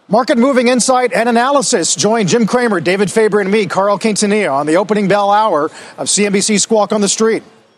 Market moving insight and analysis. Join Jim Cramer, David Faber, and me, Carl Quintanilla, on the opening bell hour of CNBC Squawk on the Street.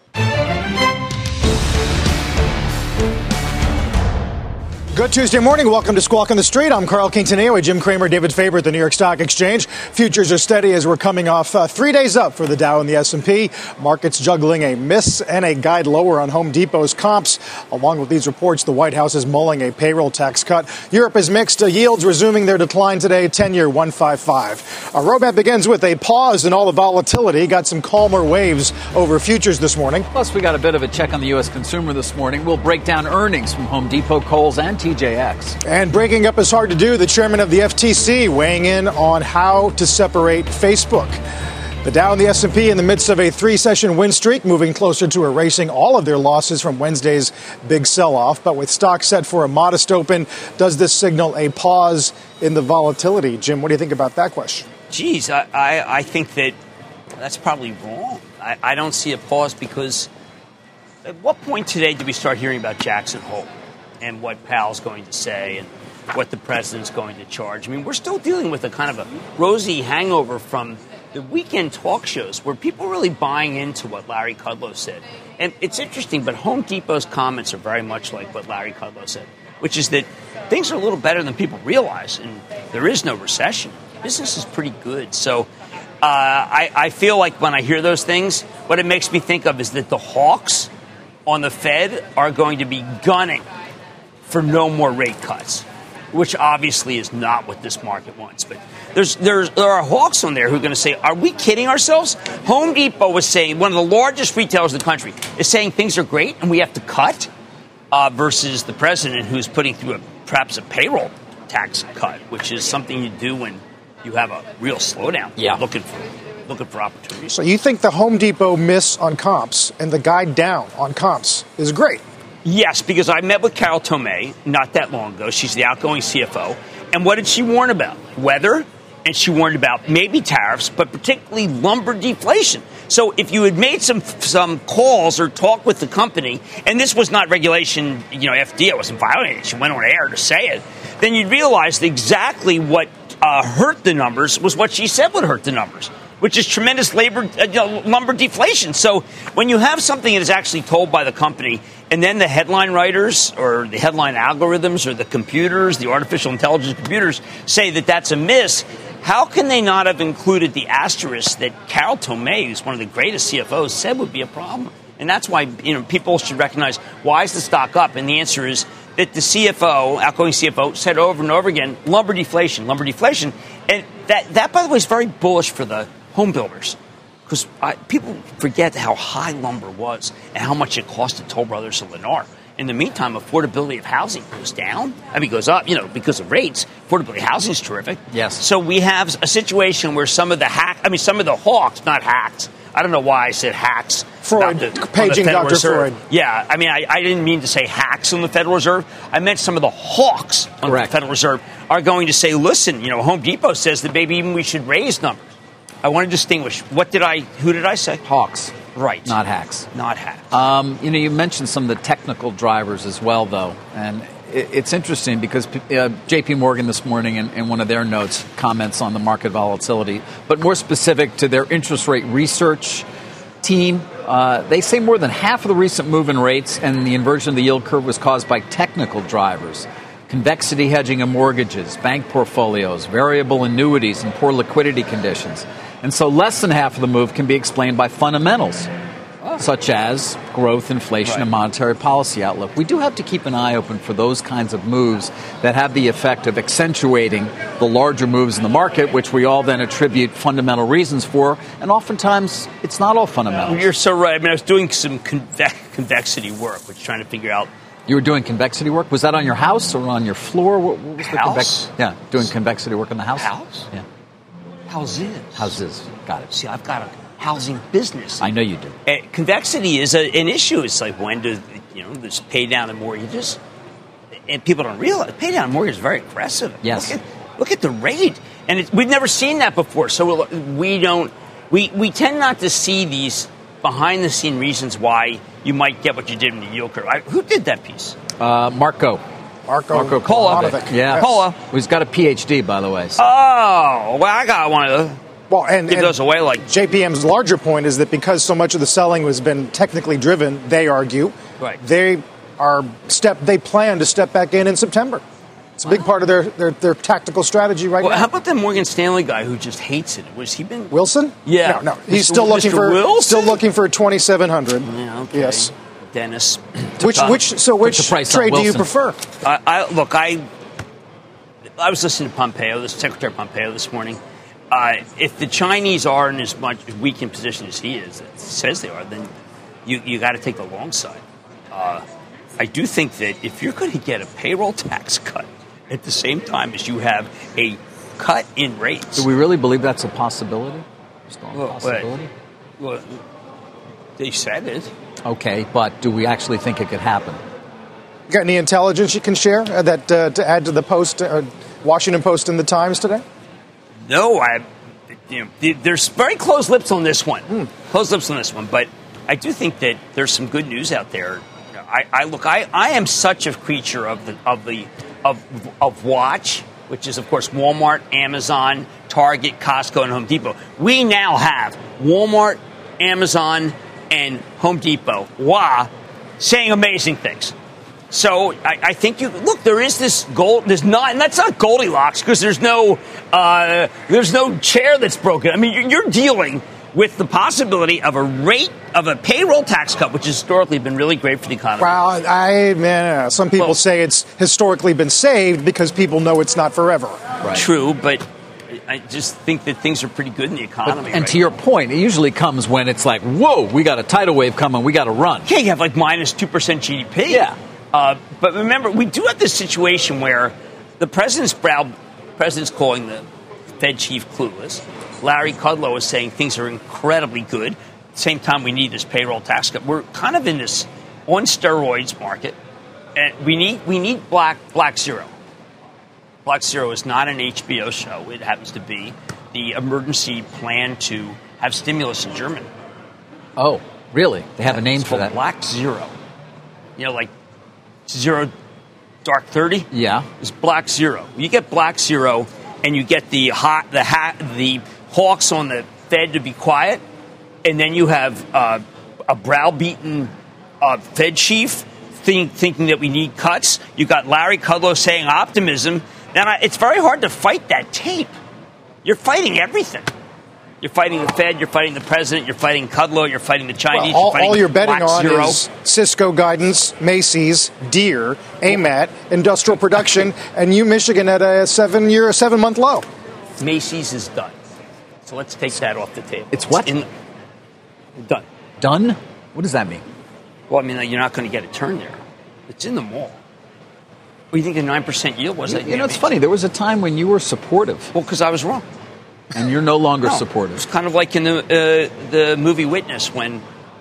Good Tuesday morning. Welcome to Squawk on the Street. I'm Carl Quintanilla with Jim Cramer, David Faber at the New York Stock Exchange. Futures are steady as we're coming off 3 days up for the Dow and the S&P. Markets juggling a miss and a guide lower on Home Depot's comps. Along with these reports, the White House is mulling a payroll tax cut. Europe is mixed. Yields resuming their decline today. 10-year 155. Our roadmap begins with a pause in all the volatility. Got some calmer waves over futures this morning. Plus, we got a bit of a check on the U.S. consumer this morning. We'll break down earnings from Home Depot, Kohl's, and TJX. And breaking up is hard to do. The chairman of the FTC weighing in on how to separate Facebook. The Dow and the S&P in the midst of a 3-session win streak, moving closer to erasing all of their losses from Wednesday's big sell-off. But with stocks set for a modest open, does this signal a pause in the volatility? Jim, what do you think about that question? Geez, I think that's probably wrong. I don't see a pause because at what point today do we start hearing about Jackson Hole and what Powell's going to say and what the president's going to charge? I mean, we're still dealing with a kind of a rosy hangover from the weekend talk shows where people are really buying into what Larry Kudlow said. And it's interesting, but Home Depot's comments are very much like what Larry Kudlow said, which is that things are a little better than people realize, and there is no recession. Business is pretty good. So I feel like when I hear those things, what it makes me think of is that the hawks on the Fed are going to be gunning for no more rate cuts, which obviously is not what this market wants. But there are hawks on there who are going to say, are we kidding ourselves? Home Depot was saying, one of the largest retailers in the country, is saying things are great and we have to cut, versus the president who's putting through perhaps a payroll tax cut, which is something you do when you have a real slowdown. Yeah. Looking for opportunities. So you think the Home Depot miss on comps and the guide down on comps is great? Yes, because I met with Carol Tomé not that long ago. She's the outgoing CFO. And what did she warn about? Weather, and she warned about maybe tariffs, but particularly lumber deflation. So if you had made some calls or talk with the company, and this was not regulation, FDA wasn't violating it, she went on air to say it, then you'd realize that exactly what hurt the numbers was what she said would hurt the numbers, which is tremendous lumber deflation. So when you have something that is actually told by the company, and then the headline writers or the headline algorithms or the computers, the artificial intelligence computers, say that that's a miss, how can they not have included the asterisk that Carol Tomé, who's one of the greatest CFOs, said would be a problem? And that's why people should recognize, why is the stock up? And the answer is that the CFO, outgoing CFO, said over and over again, lumber deflation. And that, by the way, is very bullish for the home builders, because people forget how high lumber was and how much it cost to Toll Brothers and Lennar. In the meantime, affordability of housing goes down. Goes up, because of rates. Affordability of housing is terrific. Yes. So we have a situation where some of the hawks, not hacks. I don't know why I said hacks. Freud, paging Dr. Freud. Yeah, I didn't mean to say hacks on the Federal Reserve. I meant some of the hawks on the Federal Reserve are going to say, listen, Home Depot says that maybe even we should raise numbers. I want to distinguish. Who did I say? Hawks. Right. Not hacks. Not hacks. You mentioned some of the technical drivers as well, though. And it's interesting because J.P. Morgan this morning in one of their notes comments on the market volatility, but more specific to their interest rate research team. They say more than half of the recent move in rates and the inversion of the yield curve was caused by technical drivers. Convexity hedging of mortgages, bank portfolios, variable annuities, and poor liquidity conditions. And so less than half of the move can be explained by fundamentals, such as growth, inflation, and monetary policy outlook. We do have to keep an eye open for those kinds of moves that have the effect of accentuating the larger moves in the market, which we all then attribute fundamental reasons for. And oftentimes, it's not all fundamental. You're so right. I was doing some convexity work, which trying to figure out. You were doing convexity work? Was that on your house or on your floor? What was the house? Doing convexity work in the house? House? Yeah. Houses. Got it. See, I've got a housing business. I know you do. Convexity is an issue. It's like, when do there's pay down in mortgages, and people don't realize pay down in mortgages is very aggressive. Yes. Look at the rate, and we've never seen that before. So we tend not to see these behind the scene reasons why you might get what you did in the yield curve. Who did that piece? Marco. Marco Polovic. Yeah. Polo. Who's got a PhD, by the way. So. Oh, well, I got one of those. Well, and give those away like JPM's larger point is that because so much of the selling has been technically driven, they argue, right. They plan to step back in September. It's a big part of their tactical strategy right now. How about the Morgan Stanley guy who just hates it? Was he been Wilson? Yeah, no. He's still looking for Wilson? 2,700. Yeah, okay. Yes. Dennis. Which trade do you prefer? I was listening to Pompeo, Secretary Pompeo, this morning. If the Chinese are in as much weak in position as he says they are, then you got to take the long side. I do think that if you're going to get a payroll tax cut at the same time as you have a cut in rates, do we really believe that's a possibility? Possibility? Well, they said it. Okay, but do we actually think it could happen? You got any intelligence you can share that to add to the Post, Washington Post and the Times today? No, there's very closed lips on this one. Closed lips on this one, but I do think that there's some good news out there. I am such a creature of watch, which is of course Walmart, Amazon, Target, Costco, and Home Depot. We now have Walmart, Amazon, and Home Depot, saying amazing things. So I think there is this goal. And that's not Goldilocks because there's no chair that's broken. I mean, you're dealing with the possibility of a payroll tax cut, which has historically been really great for the economy. Well, some people say it's historically been saved because people know it's not forever. Right. True, but I just think that things are pretty good in the economy. And to your point, it usually comes when it's like, whoa, we got a tidal wave coming, we got to run. Yeah, you have like minus 2% GDP. Yeah. But remember, we do have this situation where the president's calling the Fed chief clueless. Larry Kudlow is saying things are incredibly good. At the same time, we need this payroll tax cut. We're kind of in this on steroids market, and we need Black Zero. Black Zero is not an HBO show. It happens to be the emergency plan to have stimulus in Germany. Oh, really? They have a name for that? Black Zero. Like Zero Dark 30? Yeah. It's Black Zero. You get Black Zero and you get the hawks on the Fed to be quiet, and then you have a browbeaten Fed chief thinking that we need cuts. You got Larry Kudlow saying optimism. Now, it's very hard to fight that tape. You're fighting everything. You're fighting the Fed, you're fighting the president, you're fighting Kudlow, you're fighting the Chinese. All you're betting Black on Zero. is Cisco guidance, Macy's, Deere, AMAT, industrial production, and Michigan at a 7-month low. Macy's is done. So let's take that off the table. It's what? Done. Done? What does that mean? Well, I mean, you're not going to get a turn there. It's in the mall. What do you think the 9% yield was? It's funny. There was a time when you were supportive. Well, because I was wrong. And you're no longer supportive. It's kind of like in the movie Witness when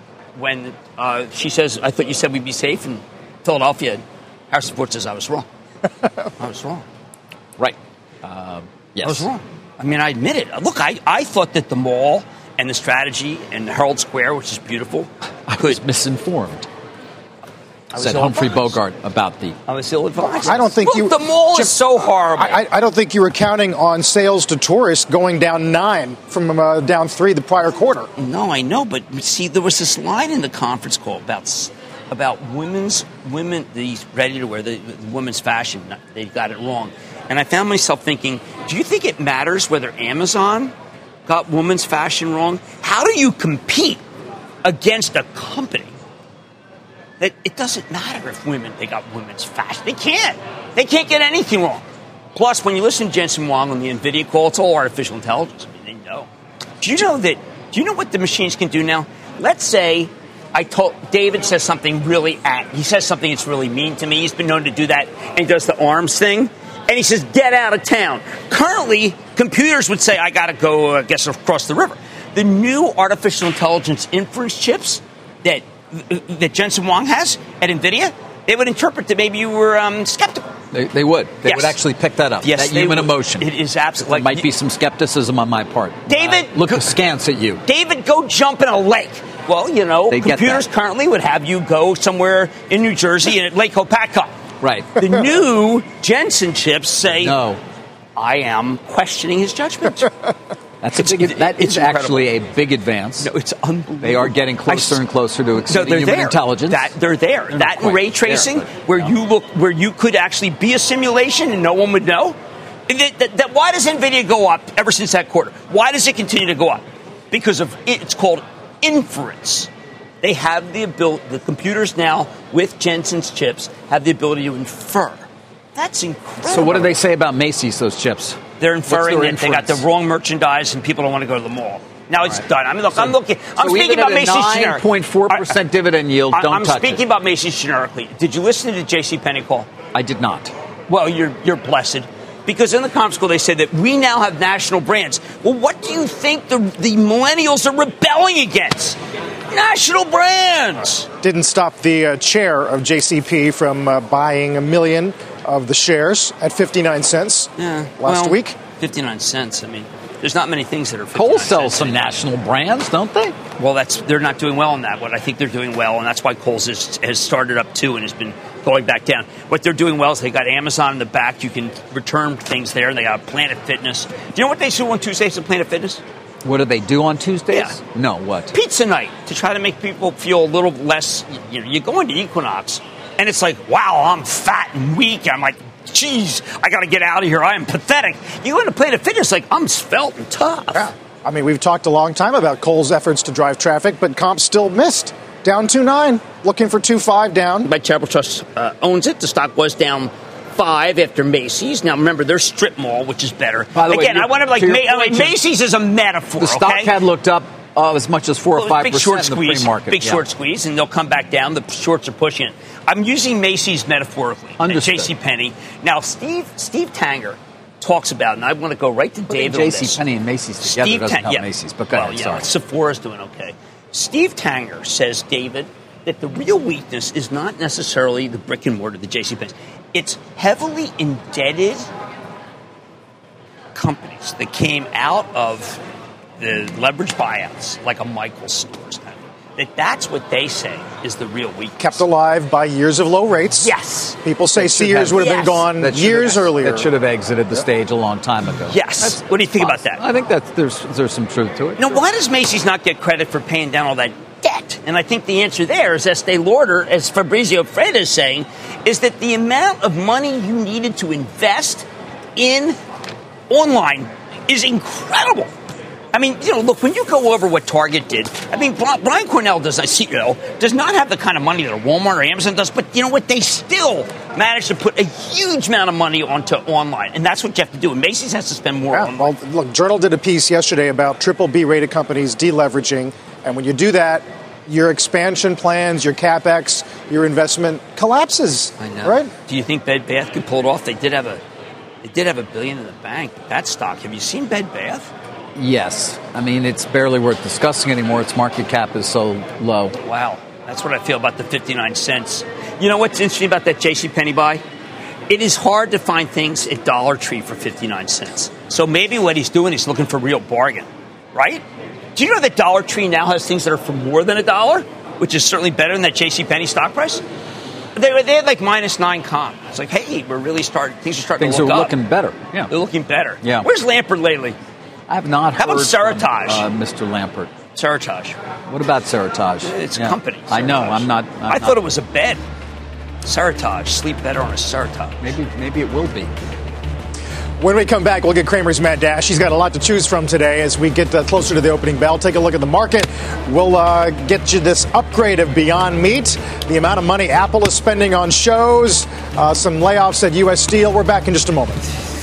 she says, I thought you said we'd be safe in Philadelphia. Harrison Ford says, I was wrong. I was wrong. Right. Yes. I was wrong. I mean, I admit it. Look, I thought that the mall and the strategy and the Herald Square, which is beautiful. I was misinformed. Said Humphrey Bogart about I was ill-advised. I don't think the mall is so horrible. I don't think you were counting on sales to tourists going down 9 from down 3 the prior quarter. No, I know, but see, there was this line in the conference call about women, these ready-to-wear, the women's fashion. They got it wrong. And I found myself thinking, do you think it matters whether Amazon got women's fashion wrong? How do you compete against a company that it doesn't matter if they got women's fashion? They can't get anything wrong. Plus, when you listen to Jensen Huang on the NVIDIA call, it's all artificial intelligence. I mean, they know. Do you know what the machines can do now? Let's say David says something he says something that's really mean to me. He's been known to do that, and he does the arms thing. And he says, get out of town. Currently, computers would say, I got to go, across the river. The new artificial intelligence inference chips that Jensen Huang has at NVIDIA, they would interpret that maybe you were skeptical. They would. They would actually pick that up. Yes, that human emotion. It is absolutely. There might be some skepticism on my part. David, look askance at you. David, go jump in a lake. Well, computers currently would have you go somewhere in New Jersey and at Lake Hopatcong. Right. The new Jensen chips say, No. I am questioning his judgment. That is actually a big advance. No, it's unbelievable. They are getting closer and closer to exceeding human intelligence. They're there. That and ray tracing, where you could actually be a simulation and no one would know. Why does NVIDIA go up ever since that quarter? Why does it continue to go up? Because of it's called inference. They have the ability. The computers now with Jensen's chips have the ability to infer. That's incredible. So what do they say about Macy's? Those chips? They're inferring that they got the wrong merchandise and people don't want to go to the mall. Now it's done. I mean, look, I'm speaking about Macy's generically. 9.4% dividend yield. I'm speaking about Macy's generically. Did you listen to the JCPenney call? I did not. Well, you're blessed. Because in the conference call, they said that we now have national brands. Well, what do you think the millennials are rebelling against? National brands. Didn't stop the chair of JCP from buying 1 million of the shares at 59 cents last week. 59 cents. I mean, there's not many things that are 59 Kohl cents. sells some national brands, don't they? Well, they're not doing well on that one. I think they're doing well, and that's why Kohl's has started up too and has been going back down. What they're doing well is they got Amazon in the back. You can return things there. They got Planet Fitness. Do you know what they do on Tuesdays at Planet Fitness? What do they do on Tuesdays? Yeah. No, what? Pizza night, to try to make people feel a little less, you go into Equinox, and it's like, wow, I'm fat and weak. I'm like, geez, I got to get out of here. I am pathetic. You go into Planet Fitness, like, I'm svelte and tough. Yeah. I mean, we've talked a long time about Kohl's efforts to drive traffic, but comps still missed. Down 2.9, looking for 2.5 down. My Charitable Trust owns it. The stock was down 5 after Macy's. Now, remember, they're strip mall, which is better. By the way, I want to Macy's is a metaphor. The stock had looked up as much as 4 or 5% big short in the squeeze, pre-market. Big short squeeze, and they'll come back down. The shorts are pushing it. I'm using Macy's metaphorically. Understood. JCPenney. Now, Steve Tanger talks about, and I want to go right to David on this. JCPenney and Macy's together doesn't help Macy's, but go ahead, sorry. Sephora's doing okay. Steve Tanger says, David, that the real weakness is not necessarily the brick and mortar, the JCPenney. It's heavily indebted companies that came out of the leveraged buyouts, like a Michael's Stores kind of. That's what they say is the real weakness. Kept alive by years of low rates. Yes. People say Sears would have been gone years earlier. That should have exited the stage a long time ago. Yes. What do you think about that? I think that there's some truth to it. Now, why does Macy's not get credit for paying down all that debt? And I think the answer there is Estee Lauder, as Fabrizio Freda is saying, is that the amount of money you needed to invest in online is incredible. I mean, look, when you go over what Target did, I mean, Brian Cornell does not have the kind of money that a Walmart or Amazon does, but you know what? They still managed to put a huge amount of money onto online, and that's what you have to do. And Macy's has to spend more on. Well, look, Journal did a piece yesterday about BBB rated companies deleveraging, and when you do that, your expansion plans, your CapEx, your investment collapses. I know. Right? Do you think Bed Bath could pull it off? They did have $1 billion in the bank. That stock. Have you seen Bed Bath? Yes. I mean, it's barely worth discussing anymore. Its market cap is so low. Wow. That's what I feel about the 59 cents. You know what's interesting about that JCPenney buy? It is hard to find things at Dollar Tree for 59 cents. So maybe what he's doing, he's looking for a real bargain, right? Do you know that Dollar Tree now has things that are for more than $1, which is certainly better than that JCPenney stock price? They had like -9 comp. It's like, hey, we're really things are starting to look up. Things are looking better. Yeah. They're looking better. Yeah. Where's Lampert lately? I have not heard. How about Seritage? From, Mr. Lampert. Seritage. What about Seritage? It's a company. I know. I thought it was a bed. Seritage. Sleep better on a Seritage. Maybe it will be. When we come back, we'll get Cramer's Mad Dash. He's got a lot to choose from today as we get closer to the opening bell. Take a look at the market. We'll get you this upgrade of Beyond Meat, the amount of money Apple is spending on shows, some layoffs at U.S. Steel. We're back in just a moment.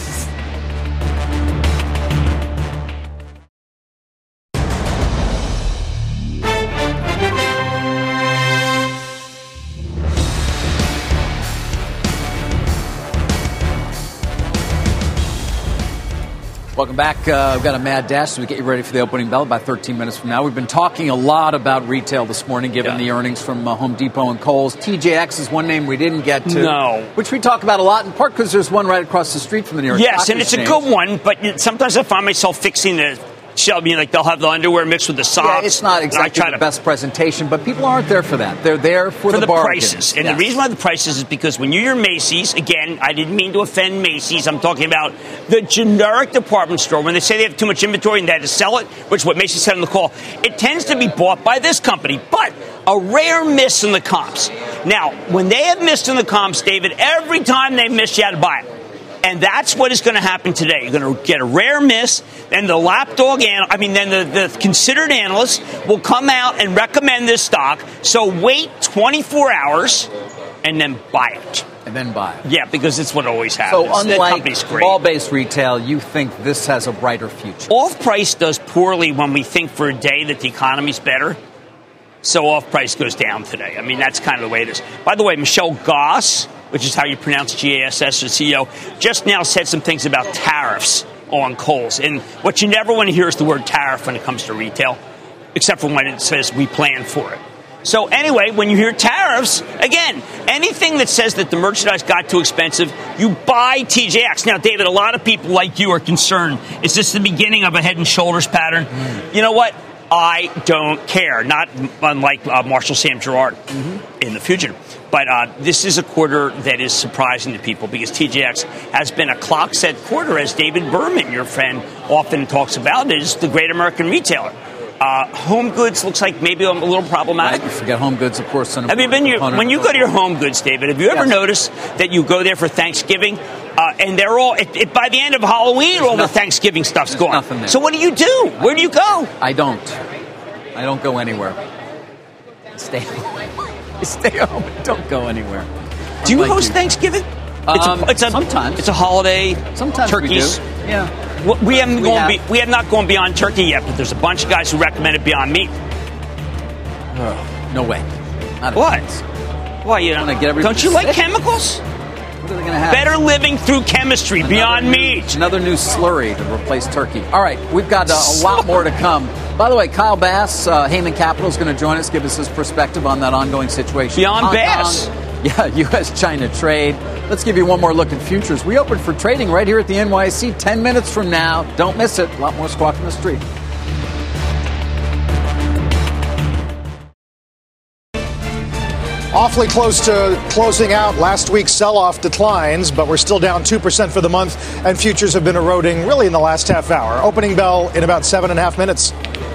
Welcome back. We've got a mad dash so we get you ready for the opening bell about 13 minutes from now. We've been talking a lot about retail this morning, given the earnings from Home Depot and Kohl's. TJX is one name we didn't get to. No. Which we talk about a lot, in part because there's one right across the street from the New York Stock Yes, and Exchange. it's a good one, but sometimes I find myself fixing the Shelby, like they'll have the underwear mixed with the socks. Yeah, it's not exactly the best presentation, but people aren't there for that. They're there for the prices. And the reason why the prices is because when you're Macy's, again, I didn't mean to offend Macy's. I'm talking about the generic department store. When they say they have too much inventory and they had to sell it, which is what Macy's said on the call, it tends to be bought by this company. But a rare miss in the comps. Now, when they have missed in the comps, David, every time they miss, you had to buy it. And that's what is going to happen today. You're going to get a rare miss, and the the considered analysts will come out and recommend this stock. So wait 24 hours and then buy it. And then buy it. Yeah, because it's what always happens. So unlike mall-based retail, you think this has a brighter future? Off-price does poorly when we think for a day that the economy's better. So off-price goes down today. I mean, that's kind of the way it is. By the way, Michelle Goss, which is how you pronounce GASS, the CEO, just now said some things about tariffs on Kohl's. And what you never want to hear is the word tariff when it comes to retail, except for when it says we plan for it. So anyway, when you hear tariffs, again, anything that says that the merchandise got too expensive, you buy TJX. Now, David, a lot of people like you are concerned. Is this the beginning of a head and shoulders pattern? You know what? I don't care. Not unlike Marshall Sam Girard in The Fugitive. But this is a quarter that is surprising to people because TJX has been a clock-set quarter, as David Berman, your friend, often talks about. It is the great American retailer. Home goods looks like maybe a little problematic. Right, you forget home goods, of course. Have you been when you go to your home goods, David? Have you ever noticed that you go there for Thanksgiving and they're all by the end of Halloween, all the Thanksgiving stuff's gone? Nothing there. So what do you do? Where do you go? I don't go anywhere. Stay home. Stay home. Don't go anywhere. Do you host Thanksgiving? Sometimes. It's a holiday. Sometimes turkeys. we do. Yeah. We have not gone beyond turkey yet, but there's a bunch of guys who recommended Beyond Meat. Oh, no way. Not what? Why don't you like sick? chemicals? What are they going to have? Better living through chemistry. Beyond Meat. Another new slurry to replace turkey. All right, we've got a lot more to come. By the way, Kyle Bass, Heyman Capital, is going to join us, give us his perspective on that ongoing situation. Beyond Bass. Yeah, U.S.-China trade. Let's give you one more look at futures. We open for trading right here at the NYSE 10 minutes from now. Don't miss it. A lot more Squawk on the Street. Awfully close to closing out last week's sell-off declines, but we're still down 2% for the month, and futures have been eroding really in the last half hour. Opening bell in about 7.5 minutes.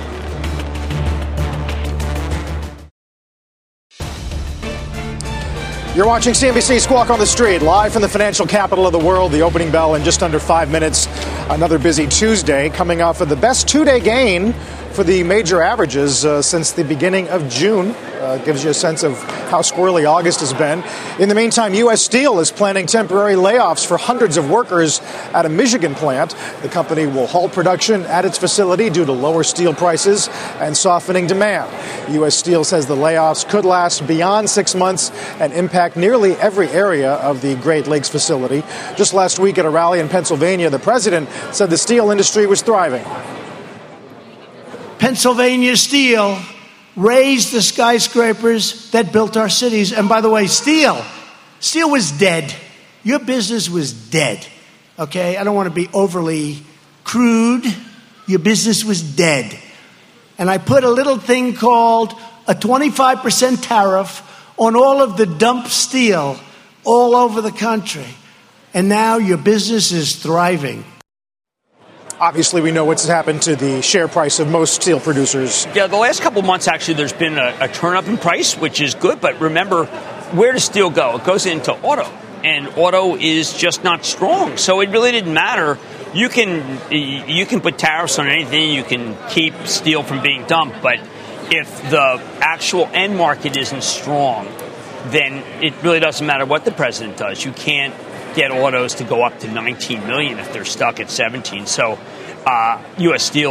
You're watching CNBC Squawk on the Street, live from the financial capital of the world. The opening bell in just under 5 minutes. Another busy Tuesday, coming off of the best two-day gain for the major averages since the beginning of June. Gives you a sense of how squirrely August has been. In the meantime, U.S. Steel is planning temporary layoffs for hundreds of workers at a Michigan plant. The company will halt production at its facility due to lower steel prices and softening demand. U.S. Steel says the layoffs could last beyond 6 months and impact nearly every area of the Great Lakes facility. Just last week at a rally in Pennsylvania, the president said the steel industry was thriving. Pennsylvania Steel raised the skyscrapers that built our cities. And by the way, steel was dead. Your business was dead. Okay? I don't want to be overly crude. Your business was dead. And I put a little thing called a 25% tariff on all of the dump steel all over the country. And now your business is thriving. Obviously, we know what's happened to the share price of most steel producers. Yeah, the last couple of months, actually, there's been a turn-up in price, which is good. But remember, where does steel go? It goes into auto, and auto is just not strong. So it really didn't matter. You can put tariffs on anything. You can keep steel from being dumped. But if the actual end market isn't strong, then it really doesn't matter what the president does. You can't get autos to go up to 19 million if they're stuck at 17. So U.S. Steel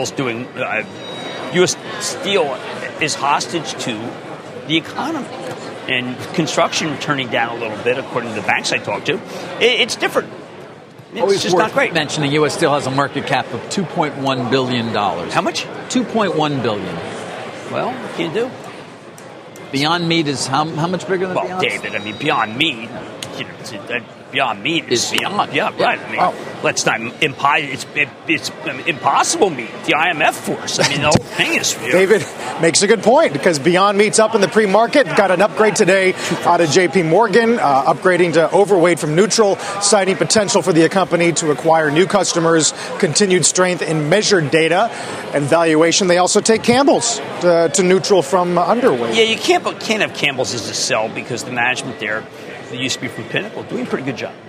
is hostage to the economy, and construction turning down a little bit, according to the banks I talked to. It's different. It's just not great. Mentioning U.S. Steel has a market cap of $2.1 billion. How much? $2.1 billion. Well, what can you do? Beyond Meat is how much bigger than Beyond? Well, David, I mean, Beyond Meat, Beyond Meat is beyond. Yeah, right. I mean, let's not imply it's impossible meat. The IMF force. I mean, the whole thing is. David makes a good point because Beyond Meat's up in the pre-market. Got an upgrade today out of J.P. Morgan, upgrading to overweight from neutral, citing potential for the company to acquire new customers, continued strength in measured data and valuation. They also take Campbell's to neutral from underweight. Yeah, you can't have Campbell's as a sell because the management there, that used to be from Pinnacle, doing a pretty good job.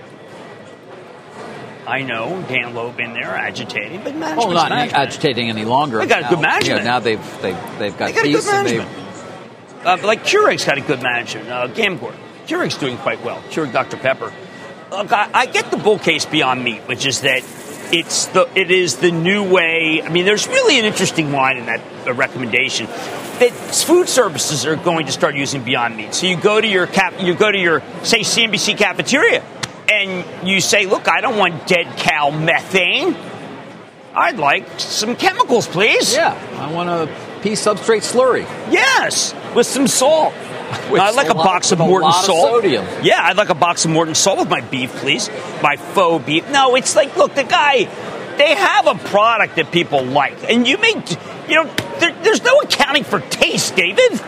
I know Dan Loeb in there agitating, but management's not management. agitating any longer. They got a good management. Now they've got a good management. Like Keurig's got a good management. Gamgore. Keurig's doing quite well. Keurig Dr. Pepper. Look, I get the bull case Beyond Meat, which is that it is the new way. I mean, there's really an interesting line in that recommendation that food services are going to start using Beyond Meat. So you go to your say CNBC cafeteria, and you say, "Look, I don't want dead cow methane. I'd like some chemicals, please." Yeah, I want a pea substrate slurry. Yes, with some salt. I'd like a box of Morton salt. Sodium. Yeah, I'd like a box of Morton salt with my beef, please. My faux beef. No, it's like, look, they have a product that people like. And there's no accounting for taste, David.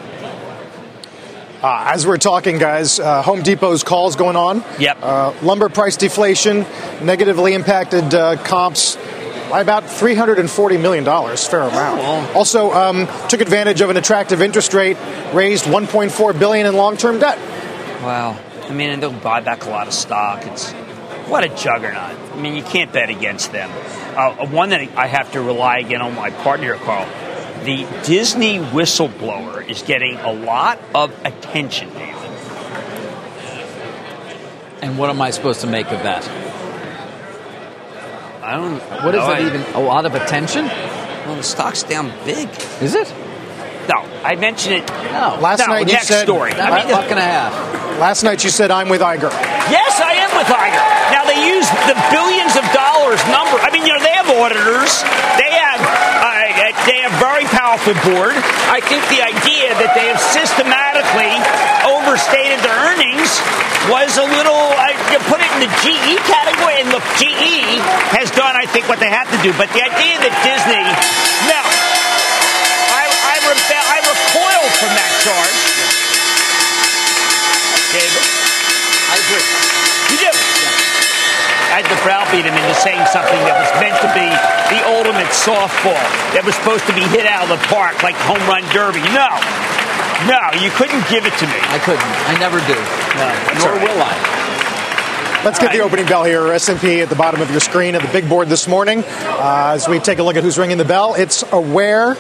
As we're talking, guys, Home Depot's calls going on. Yep. Lumber price deflation negatively impacted comps by about $340 million, fair amount. Also, took advantage of an attractive interest rate, raised $1.4 billion in long-term debt. Wow. I mean, and they'll buy back a lot of stock. What a juggernaut. I mean, you can't bet against them. One that I have to rely again on my partner, Carl. The Disney whistleblower is getting a lot of attention, David. And what am I supposed to make of that? I don't. What is that even? A lot of attention? Well, the stock's down big. Is it? No, I mentioned it. No. Last night you next said. Story. Buck and a half. Last night you said I'm with Iger. Yes, I am with Iger. Now they use the billions of dollars number. I mean, they have auditors. They have very powerful board. I think the idea that they have systematically overstated their earnings was a little. You put it in the GE category, and look, GE has done, I think, what they have to do. But the idea that Disney, no, I recoil from that charge. David, I agree. You do. Yeah. I had to browbeat him into saying something that was meant to be the ultimate softball, that was supposed to be hit out of the park like home run derby. No, you couldn't give it to me. I couldn't. I never do. No, nor will I. Let's get the opening bell here. S&P at the bottom of your screen at the big board this morning. As we take a look at who's ringing the bell, it's Aware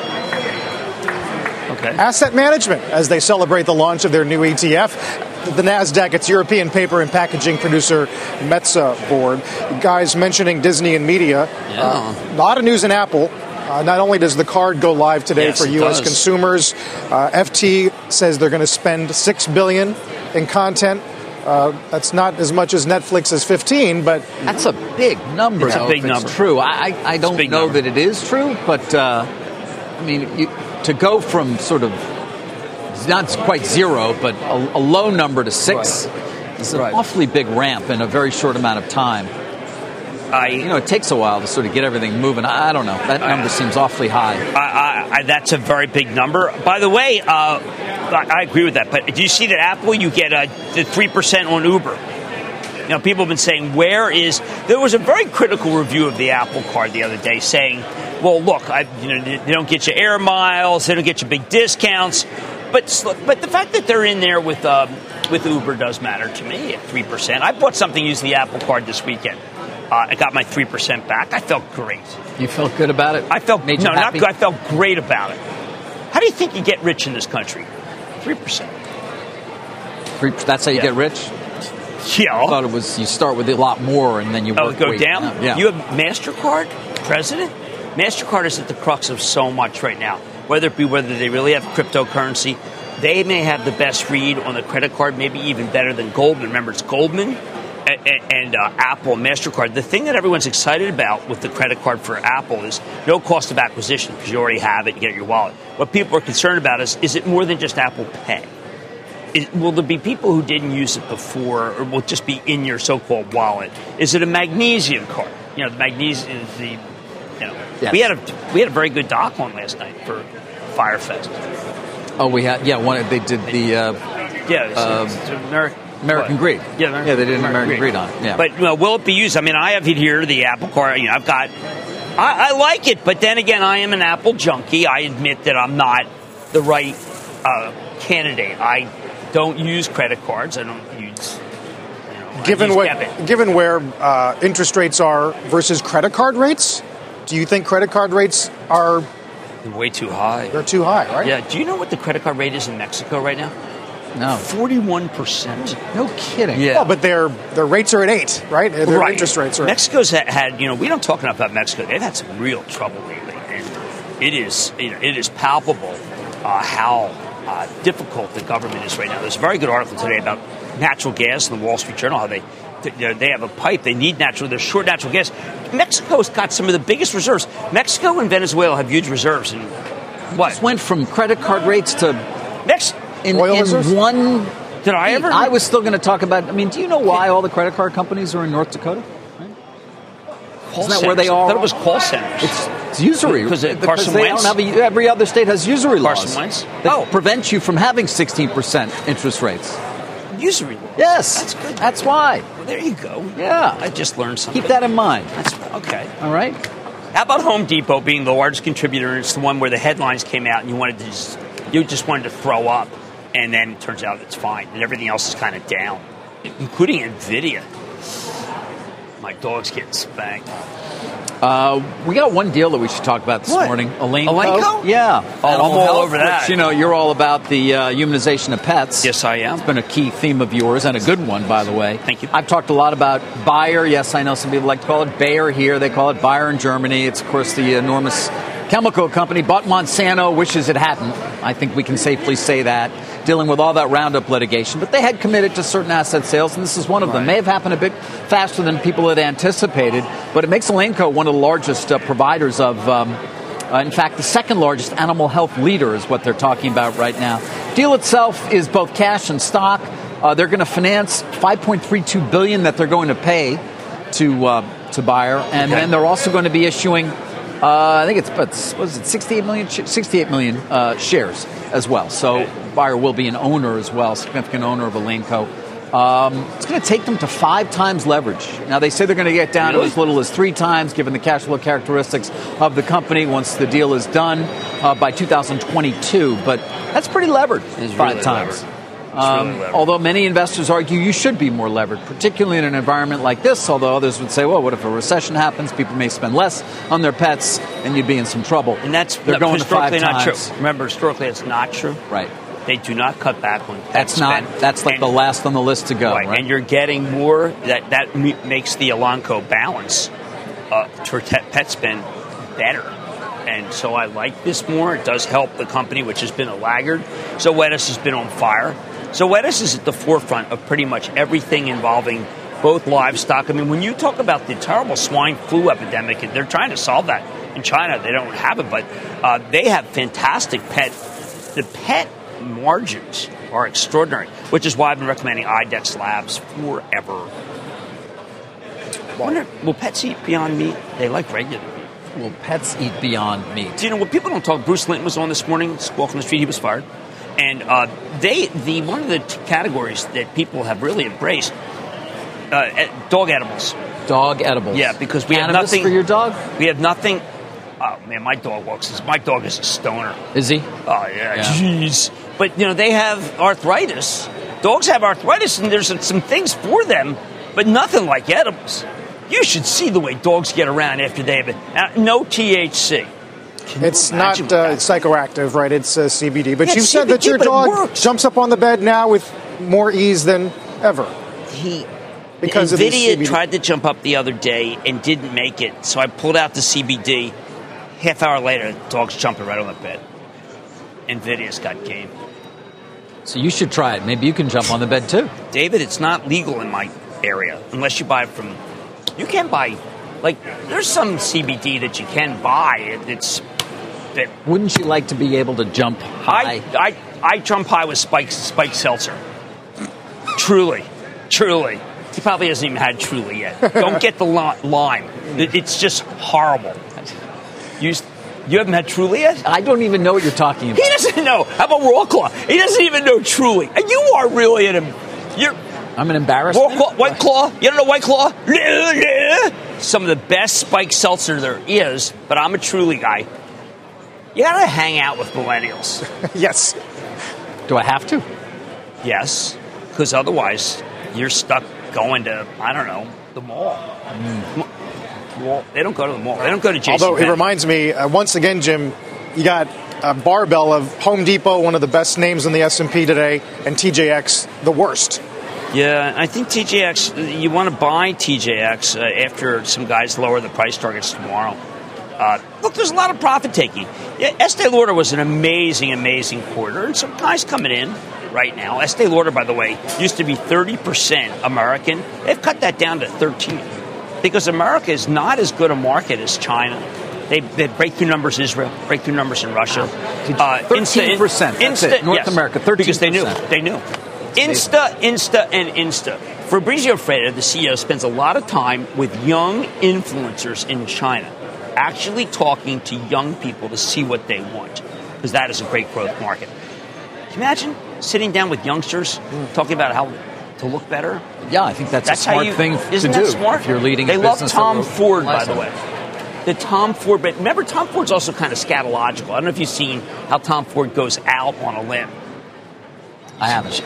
Asset Management as they celebrate the launch of their new ETF. The NASDAQ, its European paper and packaging producer Metza board. Guys mentioning Disney and media. A lot of news in Apple. Not only does the card go live today for U.S. consumers, FT says they're going to spend $6 billion in content. That's not as much as Netflix is 15, but that's a big number. It's a big number. It's true. I don't know that it is true, but I mean, to go from sort of not quite zero, but a low number to 6 is an awfully big ramp in a very short amount of time. It takes a while to sort of get everything moving. I don't know. That number seems awfully high. That's a very big number. By the way, I agree with that. But do you see that Apple, you get the 3% on Uber? People have been saying, there was a very critical review of the Apple Card the other day saying, well, look, they don't get you air miles, they don't get you big discounts. But the fact that they're in there with Uber does matter to me at 3%. I bought something using the Apple Card this weekend. I got my 3% back. I felt great. You felt good about it? I felt not good. I felt great about it. How do you think you get rich in this country? 3%. That's how you get rich? Yeah. I thought it was you start with a lot more and then you work go down? Yeah. You have MasterCard, President? MasterCard is at the crux of so much right now. Whether they really have cryptocurrency. They may have the best read on the credit card, maybe even better than Goldman. Remember, it's Goldman and Apple, MasterCard. The thing that everyone's excited about with the credit card for Apple is no cost of acquisition because you already have it, you get your wallet. What people are concerned about is it more than just Apple Pay? will there be people who didn't use it before, or will it just be in your so-called wallet? Is it a magnesium card? The magnesium is the, Yes. we had a very good doc on last night for Firefest. Oh, we had, one. They did the American Greed. Yeah, they did an American Greed on it. Yeah. But will it be used? I mean, I have it here, the Apple Card. I've got. I like it, but then again, I am an Apple junkie. I admit that I'm not the right candidate. I don't use credit cards. I don't use. Given debit. where interest rates are versus credit card rates, do you think credit card rates are way too high? They're too high, right? Yeah. Do you know what the credit card rate is in Mexico right now? No. 41%. No kidding. Yeah. Well, but their rates are at 8, right? Their right. interest rates are. Mexico's had we don't talk enough about Mexico. They've had some real trouble lately, and it is palpable how difficult the government is right now. There's a very good article today about natural gas in the Wall Street Journal. How they have a pipe. They need they're short natural gas. Mexico's got some of the biggest reserves. Mexico and Venezuela have huge reserves. And what? Just went from credit card rates to in one. Did I ever? I was still going to talk about. I mean, do you know why all the credit card companies are in North Dakota? Isn't that where they are? I thought it was call centers. It's usury. Because Carson Wentz? Every other state has usury laws. Carson Wentz? That prevent you from having 16% interest rates. Usury laws? Yes. That's good. That's why. Well, there you go. Yeah. I just learned something. Keep that in mind. That's okay. All right. How about Home Depot being the largest contributor? It's the one where the headlines came out and you just wanted to throw up, and then it turns out it's fine, and everything else is kind of down, including NVIDIA. My dog's getting spanked. We got one deal that we should talk about this morning. Elanco? Yeah. Oh, I'm all over that. Which, you're all about the humanization of pets. Yes, I am. It's been a key theme of yours, and a good one, by the way. Thank you. I've talked a lot about Bayer. Yes, I know some people like to call it Bayer here. They call it Bayer in Germany. It's, of course, the enormous chemical company. Bought Monsanto, wishes it hadn't. I think we can safely say that, dealing with all that Roundup litigation. But they had committed to certain asset sales, and this is one of them. May have happened a bit faster than people had anticipated, but it makes Elanco one of the largest providers of, in fact, the second largest animal health leader is what they're talking about right now. Deal itself is both cash and stock. They're going to finance $5.32 billion that they're going to pay to Bayer, and then they're also going to be issuing I think it's 68 million shares as well. So Bayer will be an owner as well, significant owner of Elanco. It's going to take them to 5 times leverage. Now, they say they're going to get down to as little as 3 times, given the cash flow characteristics of the company once the deal is done by 2022. But that's pretty levered, 5 times. Although many investors argue you should be more levered, particularly in an environment like this, although others would say, well, what if a recession happens? People may spend less on their pets, and you'd be in some trouble. And that's going to 5 not times. True. Remember, historically, it's not true. Right. They do not cut back on pet spend. That's like the last on the list to go. Right. And you're getting more. That makes the Elanco balance for pet spend better. And so I like this more. It does help the company, which has been a laggard. Zoetis has been on fire. Zoetis is at the forefront of pretty much everything involving both livestock. I mean, when you talk about the terrible swine flu epidemic, and they're trying to solve that in China. They don't have it, but they have fantastic pet. The pet margins are extraordinary, which is why I've been recommending IDEXX Labs forever. Will pets eat Beyond Meat? They like regular meat. Will pets eat Beyond Meat? Do you know what people don't talk? Bruce Linton was on this morning, Squawk on the Street. He was fired. And one of the categories that people have really embraced, dog edibles. Dog edibles. Yeah, because we Cannabis have nothing for your dog. We have nothing. Oh man, my dog is a stoner. Is he? Oh yeah, jeez. But they have arthritis. Dogs have arthritis, and there's some things for them, but nothing like edibles. You should see the way dogs get around after they have it. No THC. It's not psychoactive, right? It's CBD. But you said CBD, that your dog jumps up on the bed now with more ease than ever. Because NVIDIA tried to jump up the other day and didn't make it. So I pulled out the CBD. Half hour later, the dog's jumping right on the bed. NVIDIA's got game. So you should try it. Maybe you can jump on the bed too. David, it's not legal in my area unless you buy it from. You can buy, there's some CBD that you can buy. Wouldn't you like to be able to jump high? I jump high with Spike Seltzer. Truly. He probably hasn't even had Truly yet. Don't get the lime. It's just horrible. You haven't had Truly yet? I don't even know what you're talking about. He doesn't know. How about Raw Claw? He doesn't even know Truly. And you are really I'm an embarrassment. White Claw? You don't know White Claw? Some of the best Spike Seltzer there is, but I'm a Truly guy. You gotta hang out with millennials. Yes. Do I have to? Yes, because otherwise you're stuck going to, I don't know, the mall. Well, they don't go to the mall. They don't go to JCPenney. Although it reminds me, once again, Jim, you got a barbell of Home Depot, one of the best names in the S&P today, and TJX, the worst. Yeah, I think TJX, you want to buy TJX after some guys lower the price targets tomorrow. Look, there's a lot of profit taking. Estee Lauder was an amazing quarter, and some guys coming in right now. Estee Lauder, by the way, used to be 30% American. They've cut that down to 13%. Because America is not as good a market as China. They breakthrough numbers in Israel, breakthrough numbers in Russia. 13%. That's it. North America, 13%. Because they knew. Insta. Fabrizio Freda, the CEO, spends a lot of time with young influencers in China, actually talking to young people to see what they want. Because that is a great growth market. Can you imagine sitting down with youngsters, talking about how to look better? Yeah, I think that's a smart thing to do. Isn't that smart? If you're leading they a love business. Tom Ford, by the way. The Tom Ford, but remember, Tom Ford's also kind of scatological. I don't know if you've seen how Tom Ford goes out on a limb. I haven't.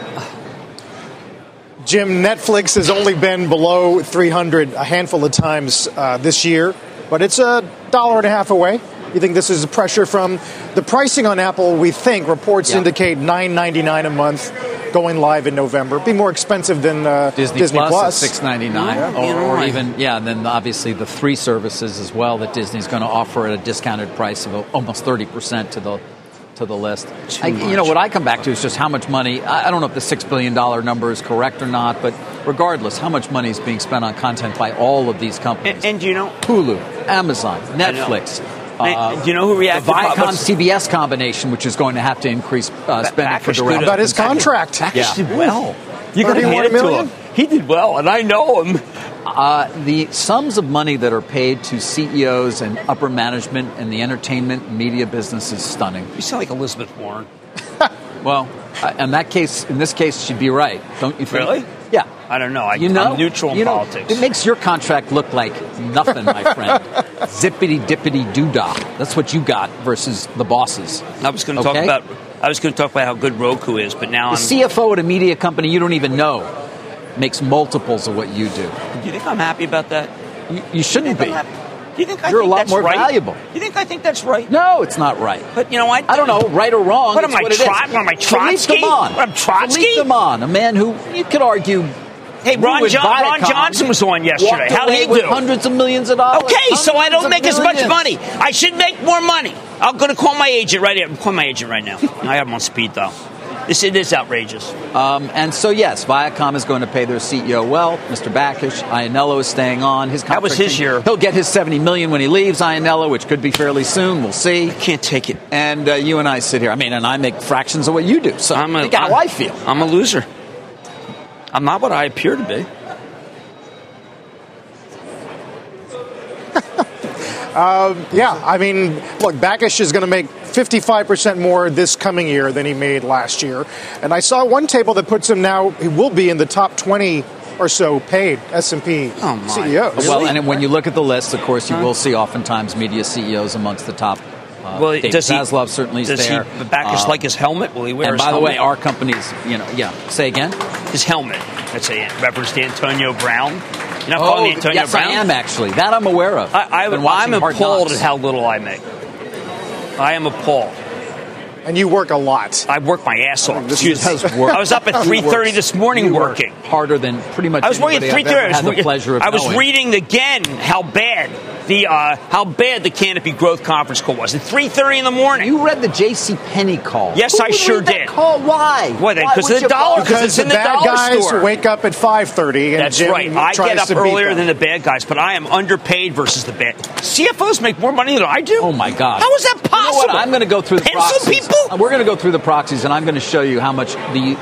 Jim, Netflix has only been below 300 a handful of times this year, but it's $1.50 away. You think this is pressure from the pricing on Apple? We think reports indicate $9.99 a month going live in November. It'd be more expensive than Disney Plus. $6.99, or even then obviously the 3 services as well that Disney's going to offer at a discounted price of almost 30% to the list. What I come back to is just how much money. I don't know if the $6 billion number is correct or not, but regardless, how much money is being spent on content by all of these companies. And you know, Hulu, Amazon, Netflix. Do you know who reacted? The Viacom-CBS combination, which is going to have to increase spending for direct. About his contract. Backus did well. You got to hand it to him. He did well, and I know him. The sums of money that are paid to CEOs and upper management in the entertainment and media business is stunning. You sound like Elizabeth Warren. Well, in this case, she'd be right, don't you think? Really? Yeah. I don't know. I'm neutral in politics. It makes your contract look like nothing, my friend. Zippity dippity doodah. That's what you got versus the bosses. I was going to talk about how good Roku is, but now the CFO at a media company you don't even know makes multiples of what you do. Do you think I'm happy about that? You shouldn't be. Do you think you're a lot more valuable? Do you think I think that's right? No, it's not right. But you know, I don't know, right or wrong. What am I, Trotsky? I'm Trotsky? Philippe Damon, a man who you could argue. Hey, Ron Johnson was on yesterday. How did he do? Hundreds of millions of dollars. Okay, so I don't make as much money. I should make more money. I'm going to call my agent right here. I'm calling my agent right now. I have him on speed dial. It is outrageous. And so, yes, Viacom is going to pay their CEO well. Mr. Backus, Ianello is staying on. That was his year. He'll get his $70 million when he leaves Ianello, which could be fairly soon. We'll see. I can't take it. And you and I sit here. And I make fractions of what you do. So think how I feel. I'm a loser. I'm not what I appear to be. Look, Backus is going to make 55% more this coming year than he made last year. And I saw one table that puts him now, he will be in the top 20 or so paid S&P CEOs. Well, and when you look at the list, of course, you will see oftentimes media CEOs amongst the top. David Zaslav certainly is there. Does Backus like his helmet? Will he wear his helmet? And by the way, our companies, say again? His helmet. That's reference to Antonio Brown. You're not calling me Antonio Brown? Yes, I am actually. That I'm aware of. I'm appalled at how little I make. I am appalled. And you work a lot. I work my ass off. I was up at 3:30 this morning working. Harder than pretty much. I was working at 3:30. I was reading again how bad the Canopy Growth conference call was at 3:30 in the morning. You read the JCPenney call. Yes, I sure did. Call? Why? Because of the dollar. Because it's in the bad dollar guys store. Wake up at 5:30. And That's Jim right. I get up earlier than the bad guys, but I am underpaid versus the bad. CFOs make more money than I do. Oh my God! How is that possible? impossible. You know what? I'm going to go through the Pencil proxies. people? We're going to go through the proxies, and I'm going to show you how much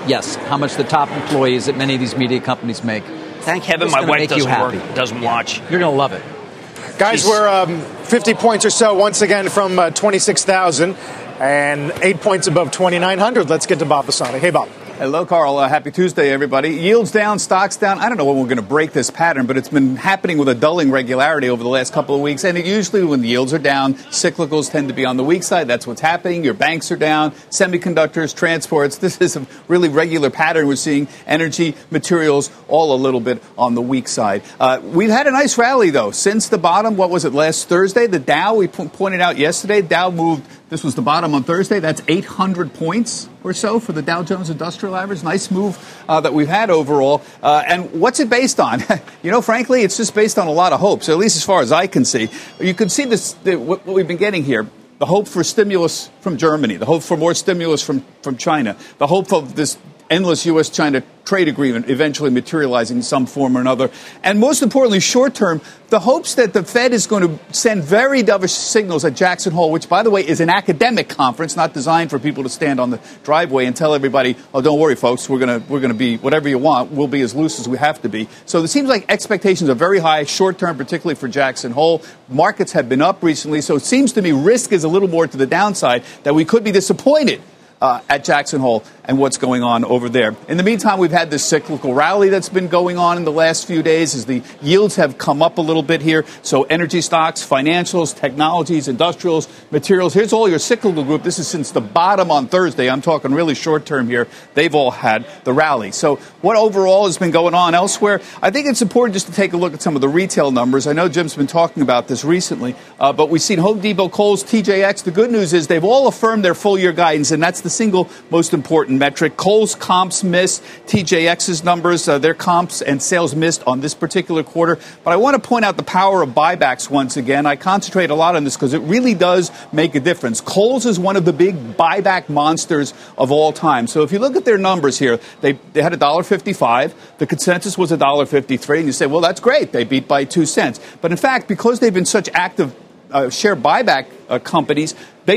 the top employees at many of these media companies make. Thank heaven my wife doesn't watch. You're going to love it. Guys, we're 50 points or so once again from 26,000 and 8 points above 2,900. Let's get to Bob Pisani. Hey, Bob. Hello, Carl. Happy Tuesday, everybody. Yields down, stocks down. I don't know when we're going to break this pattern, but it's been happening with a dulling regularity over the last couple of weeks. And usually when the yields are down, cyclicals tend to be on the weak side. That's what's happening. Your banks are down, semiconductors, transports. This is a really regular pattern. We're seeing energy, materials, all a little bit on the weak side. We've had a nice rally, though. Since the bottom, what was it, last Thursday? The Dow, we pointed out yesterday, Dow moved. This was the bottom on Thursday. That's 800 points or so for the Dow Jones Industrial Average. Nice move that we've had overall. And what's it based on? Frankly, it's just based on a lot of hope. So at least as far as I can see, you can see this, what we've been getting here. The hope for stimulus from Germany, the hope for more stimulus from China, the hope of this endless U.S.-China trade agreement eventually materializing in some form or another. And most importantly, short term, the hopes that the Fed is going to send very dovish signals at Jackson Hole, which, by the way, is an academic conference, not designed for people to stand on the driveway and tell everybody, oh, don't worry, folks, we're going to be whatever you want. We'll be as loose as we have to be. So it seems like expectations are very high, short term, particularly for Jackson Hole. Markets have been up recently, so it seems to me risk is a little more to the downside, that we could be disappointed at Jackson Hole and what's going on over there. In the meantime, we've had this cyclical rally that's been going on in the last few days as the yields have come up a little bit here. So energy stocks, financials, technologies, industrials, materials. Here's all your cyclical group. This is since the bottom on Thursday. I'm talking really short term here. They've all had the rally. So what overall has been going on elsewhere? I think it's important just to take a look at some of the retail numbers. I know Jim's been talking about this recently, but we've seen Home Depot, Kohl's, TJX. The good news is they've all affirmed their full year guidance, and that's the single most important metric. Kohl's comps missed, TJX's numbers, their comps and sales missed on this particular quarter. But I want to point out the power of buybacks once again. I concentrate a lot on this because it really does make a difference. Kohl's is one of the big buyback monsters of all time. So if you look at their numbers here, they had $1.55. The consensus was $1.53. And you say, well, that's great. They beat by 2 cents. But in fact, because they've been such active share buyback companies,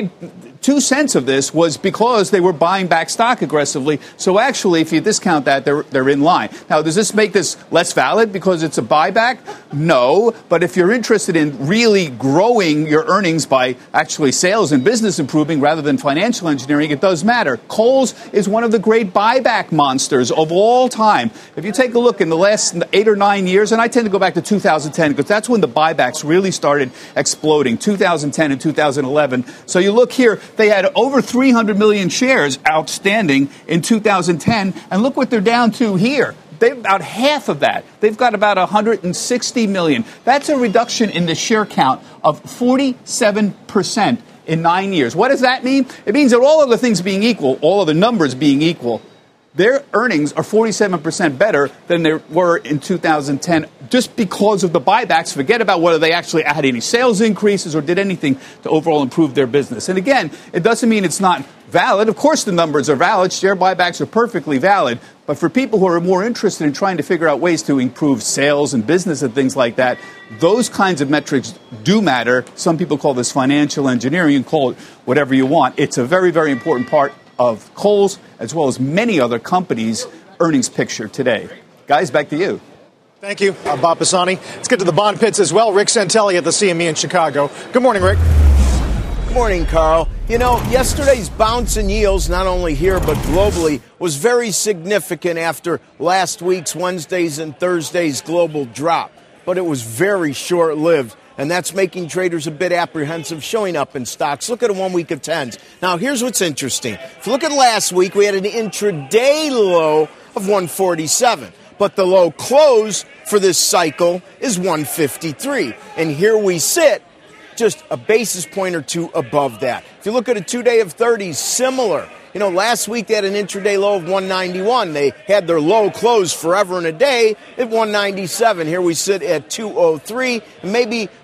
2 cents of this was because they were buying back stock aggressively. So actually, if you discount that, they're in line. Now, does this make this less valid because it's a buyback? No. But if you're interested in really growing your earnings by actually sales and business improving rather than financial engineering, it does matter. Kohl's is one of the great buyback monsters of all time. If you take a look in the last 8 or 9 years, and I tend to go back to 2010 because that's when the buybacks really started exploding, 2010 and 2011. So you look here, they had over 300 million shares outstanding in 2010, and look what they're down to here. They've about half of that. They've got about 160 million. That's a reduction in the share count of 47% in 9 years. What does that mean? It means that all other things being equal, all of the numbers being equal, their earnings are 47% better than they were in 2010 just because of the buybacks. Forget about whether they actually had any sales increases or did anything to overall improve their business. And again, it doesn't mean it's not valid. Of course the numbers are valid. Share buybacks are perfectly valid. But for people who are more interested in trying to figure out ways to improve sales and business and things like that, those kinds of metrics do matter. Some people call this financial engineering. You can call it whatever you want. It's a very, very important part of Kohl's, as well as many other companies' earnings picture today. Guys, back to you. Thank you, Bob Pisani. Let's get to the bond pits as well. Rick Santelli at the CME in Chicago. Good morning, Rick. Good morning, Carl. Yesterday's bounce in yields, not only here but globally, was very significant after last week's Wednesdays and Thursdays global drop. But it was very short-lived. And that's making traders a bit apprehensive showing up in stocks. Look at a 1 week of 10s. Now, here's what's interesting. If you look at last week, we had an intraday low of 147. But the low close for this cycle is 153. And here we sit just a basis point or two above that. If you look at a 2-day of 30s, similar. Last week they had an intraday low of 191. They had their low close forever and a day at 197. Here we sit at 203. And maybe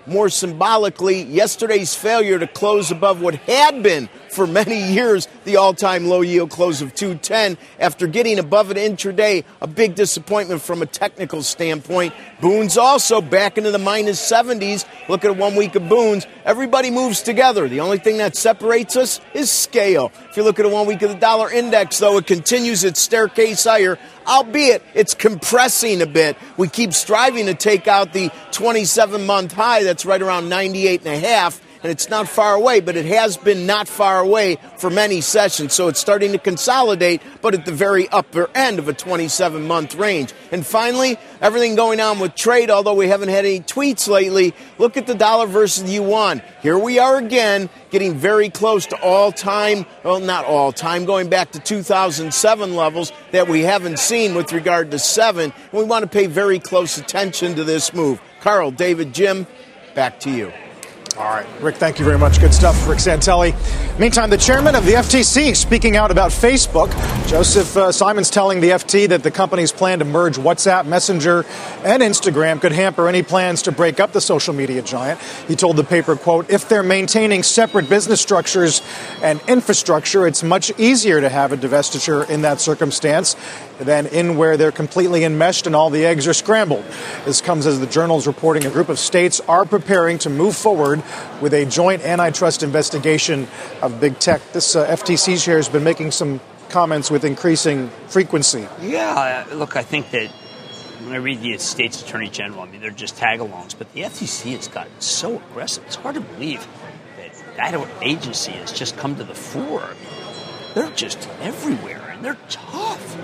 more symbolically, yesterday's failure to close above what had been for many years the all-time low yield close of 210 after getting above it intraday, a big disappointment from a technical standpoint. Boons also back into the minus 70s. Look at 1 week of Boons. Everybody moves together. The only thing that separates us is scale. If you look at 1 week of the dollar index, though, it continues its staircase higher, albeit it's compressing a bit. We keep striving to take out the 27-month high that's right around 98.5. And it's not far away, but it has been not far away for many sessions. So it's starting to consolidate, but at the very upper end of a 27-month range. And finally, everything going on with trade, although we haven't had any tweets lately, look at the dollar versus the yuan. Here we are again, getting very close to all-time, well, not all-time, going back to 2007 levels that we haven't seen with regard to 7. And we want to pay very close attention to this move. Carl, David, Jim, back to you. All right, Rick, thank you very much. Good stuff, Rick Santelli. Meantime, the chairman of the FTC speaking out about Facebook. Joseph Simon's telling the FT that the company's plan to merge WhatsApp, Messenger, and Instagram could hamper any plans to break up the social media giant. He told the paper, quote, if they're maintaining separate business structures and infrastructure, it's much easier to have a divestiture in that circumstance than in where they're completely enmeshed and all the eggs are scrambled. This comes as the Journal's reporting a group of states are preparing to move forward with a joint antitrust investigation of big tech. This FTC chair has been making some comments with increasing frequency. Yeah, look, I think that when I read the state's attorney general, I mean, they're just tag-alongs, but the FTC has gotten so aggressive. It's hard to believe that that agency has just come to the fore. I mean, they're just everywhere, and they're tough.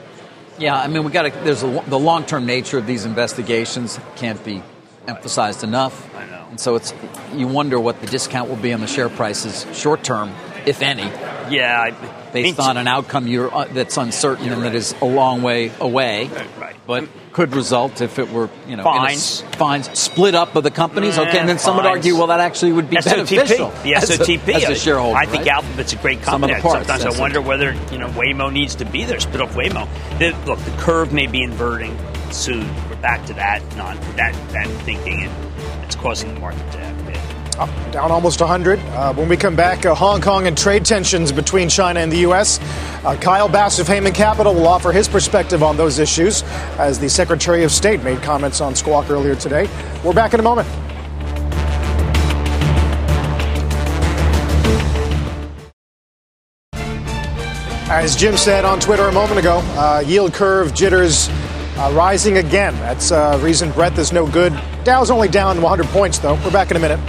Yeah, I mean, the long-term nature of these investigations can't be emphasized enough. I know. And so you wonder what the discount will be on the share prices short-term, if any. Yeah. Based on an outcome that's uncertain and that is a long way away. Right. But could result if it were, fines split up of the companies. Okay, and then some would argue, well, that actually would be beneficial. The SOTP. As a shareholder. I think right? Alphabet's a great company. Sometimes I wonder whether, Waymo needs to be there, split off Waymo. Look, the curve may be inverting soon. We're back to that thinking, and it's causing the market to have bid. Up, down almost 100. When we come back, Hong Kong and trade tensions between China and the U.S. Kyle Bass of Heyman Capital will offer his perspective on those issues as the Secretary of State made comments on Squawk earlier today. We're back in a moment. As Jim said on Twitter a moment ago, yield curve jitters rising again. That's reason breadth is no good. Dow's only down 100 points, though. We're back in a minute.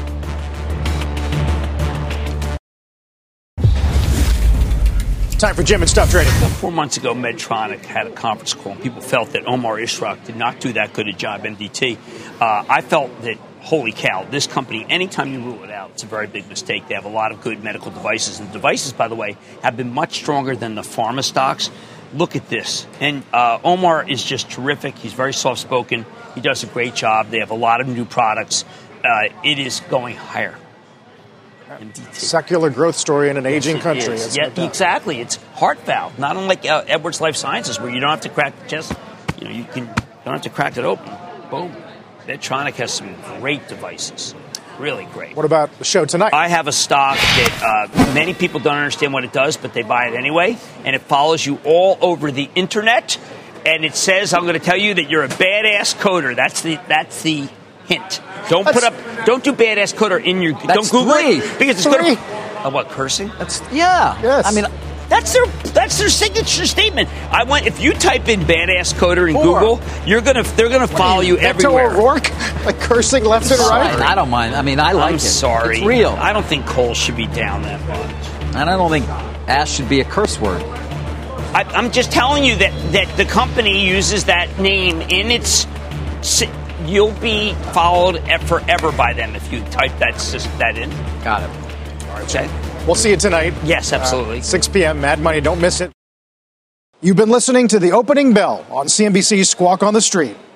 Time for Jim and Stuff Trading. 4 months ago, Medtronic had a conference call, and people felt that Omar Ishrak did not do that good a job, MDT. I felt that, holy cow, this company, anytime you rule it out, it's a very big mistake. They have a lot of good medical devices. And devices, by the way, have been much stronger than the pharma stocks. Look at this. And Omar is just terrific. He's very soft-spoken. He does a great job. They have a lot of new products. It is going higher. MDT. Secular growth story in an aging country. Yeah, exactly. It's heart valve, not unlike Edwards Life Sciences, where you don't have to crack the chest. You don't have to crack it open. Boom. Medtronic has some great devices. Really great. What about the show tonight? I have a stock that many people don't understand what it does, but they buy it anyway, and it follows you all over the internet. And it says, "I'm going to tell you that you're a badass coder." That's the hint. Don't do badass coder in your. Don't Google it because it's going to. What, cursing? Yes. I mean, that's their signature statement. If you type in badass coder in Google, they're gonna follow you everywhere. Beto O'Rourke, like cursing left and right. I don't mind. I mean, I like it. I'm sorry. It's real. I don't think coal should be down that much. And I don't think ass should be a curse word. I'm just telling you that the company uses that name in its. You'll be followed forever by them if you type that in. Got it. All right, okay. We'll see you tonight. Yes, absolutely. 6 p.m. Mad Money. Don't miss it. You've been listening to The Opening Bell on CNBC's Squawk on the Street.